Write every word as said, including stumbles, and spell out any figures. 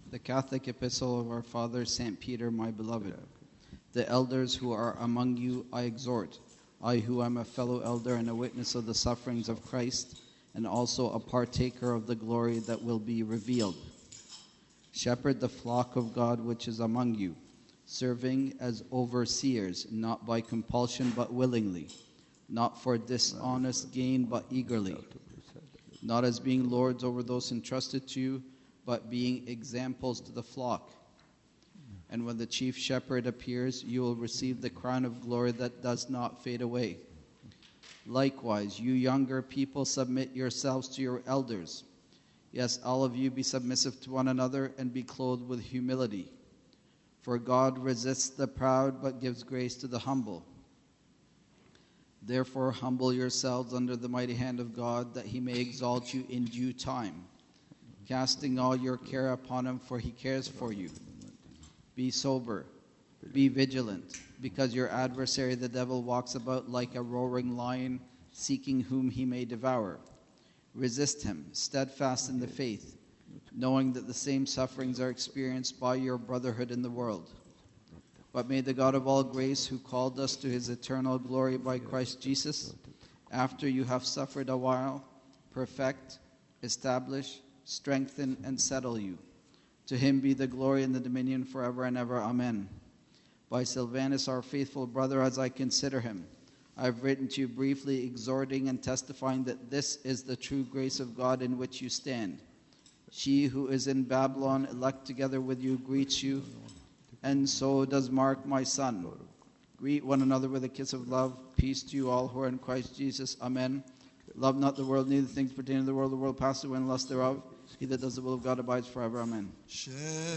The Catholic Epistle of our Father, Saint Peter, my beloved. The elders who are among you I exhort, I who am a fellow elder and a witness of the sufferings of Christ, and also a partaker of the glory that will be revealed. Shepherd the flock of God which is among you, serving as overseers, not by compulsion but willingly, not for dishonest gain but eagerly, not as being lords over those entrusted to you, but being examples to the flock. And when the chief shepherd appears, you will receive the crown of glory that does not fade away. Likewise, you younger people, submit yourselves to your elders. Yes, all of you be submissive to one another and be clothed with humility. For God resists the proud but gives grace to the humble. Therefore, humble yourselves under the mighty hand of God, that he may exalt you in due time, casting all your care upon him, for he cares for you. Be sober, be vigilant, because your adversary the devil walks about like a roaring lion, seeking whom he may devour. Resist him, steadfast in the faith, knowing that the same sufferings are experienced by your brotherhood in the world. But may the God of all grace, who called us to his eternal glory by Christ Jesus, after you have suffered a while, perfect, establish, strengthen, and settle you. To him be the glory and the dominion forever and ever. Amen. By Silvanus, our faithful brother, as I consider him, I have written to you briefly, exhorting and testifying that this is the true grace of God in which you stand. She who is in Babylon, elect together with you, greets you, and so does Mark, my son. Greet one another with a kiss of love. Peace to you all who are in Christ Jesus. Amen. Love not the world, neither things pertaining to the world. The world passes away and lust thereof. He that does the will of God abides forever. Amen.